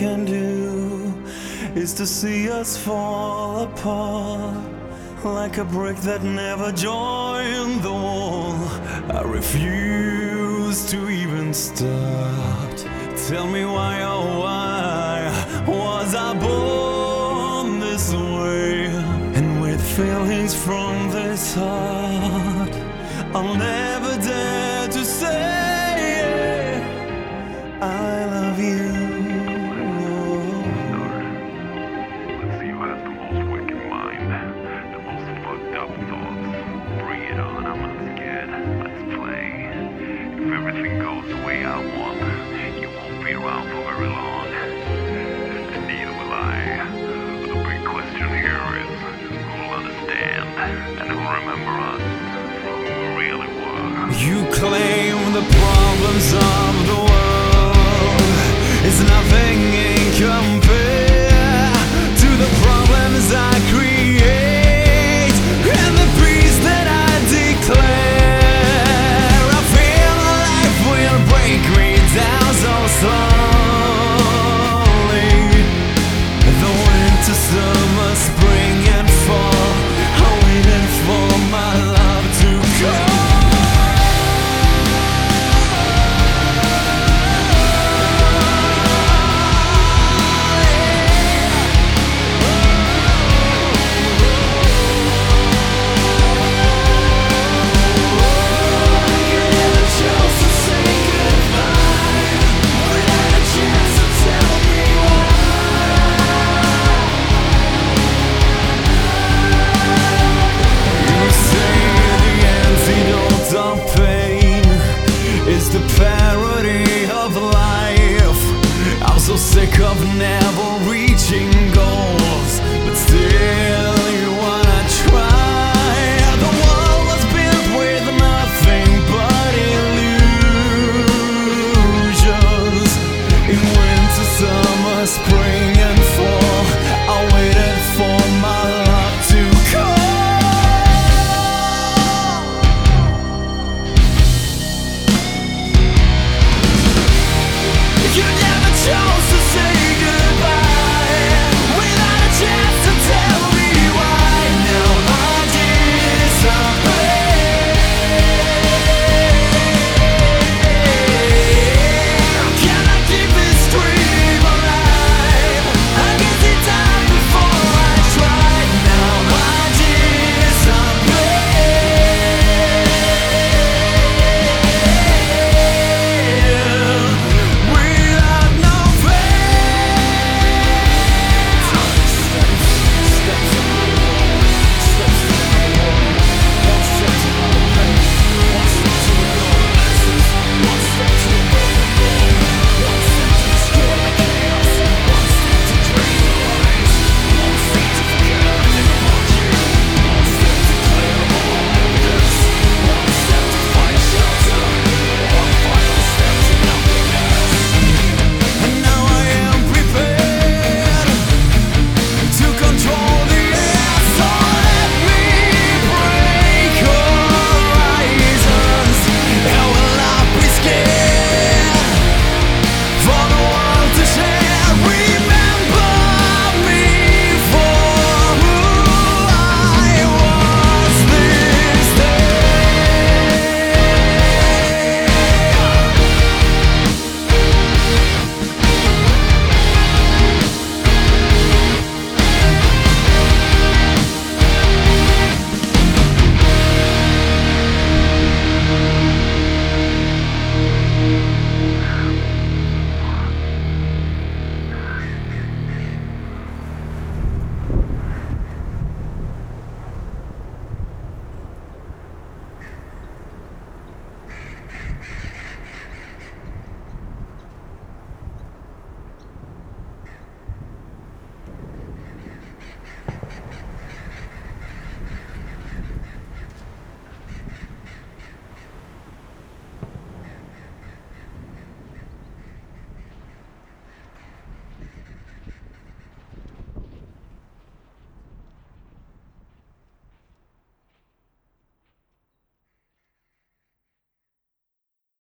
can do is to see us fall apart, like a brick that never joined the wall. I refuse to even start. Tell me why, oh why was I born this way? And with feelings from this heart, I'll never dare to say I love you. Let's see who has the most wicked mind, the most fucked up thoughts. Bring it on, I'm not scared. Let's play. If everything goes the way I want, you won't be around for very long. And neither will I. The big question here is, who'll understand and who'll remember us for who we really were? You claim the problems of the world is nothing in compare to the problems I create and the peace that I declare. I feel life will break me down so slowly. The winter, summer, spring and fall, I'm waiting for my love to come. So sick of never reaching goals, but still you wanna try. The world was built with nothing but illusions. In winter, summer, spring